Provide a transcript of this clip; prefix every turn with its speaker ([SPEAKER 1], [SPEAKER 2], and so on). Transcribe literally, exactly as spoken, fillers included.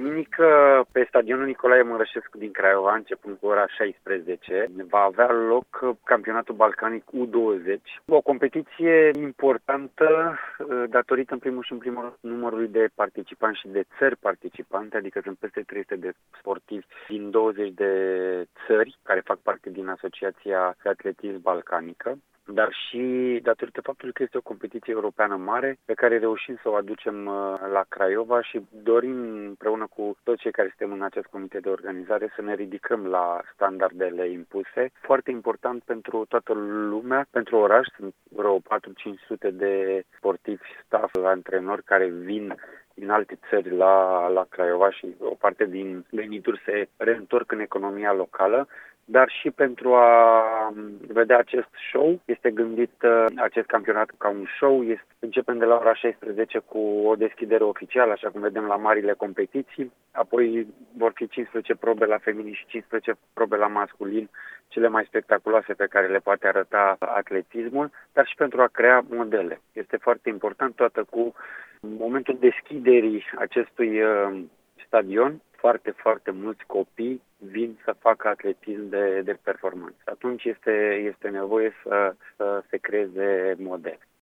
[SPEAKER 1] Duminică, pe stadionul Nicolae Mărășescu din Craiova, începând cu ora șaisprezece, va avea loc campionatul balcanic U douăzeci, o competiție importantă datorită în primul și în primul rând numărului de participanți și de țări participante, adică sunt peste trei sute de sportivi din douăzeci de țări care fac parte din Asociația de Atletism Balcanică, dar și datorită faptului că este o competiție europeană mare pe care reușim să o aducem la Craiova și dorim împreună cu toți cei care suntem în acest comitet de organizare să ne ridicăm la standardele impuse. Foarte important pentru toată lumea, pentru oraș, sunt vreo patru-cinci sute de sportivi, staff, antrenori care vin din alte țări la, la Craiova și o parte din venituri se reîntorc în economia locală, dar și pentru a vedea acest show. Este gândit acest campionat ca un show. Este, începem de la ora șaisprezece cu o deschidere oficială, așa cum vedem la marile competiții. Apoi vor fi cincisprezece probe la feminin și cincisprezece probe la masculin, cele mai spectaculoase pe care le poate arăta atletismul, dar și pentru a crea modele. Este foarte important, toată cu momentul deschiderii acestui uh, stadion, foarte, foarte mulți copii vin să facă atletism de, de performanță. Atunci este, este nevoie să, să se creeze modele.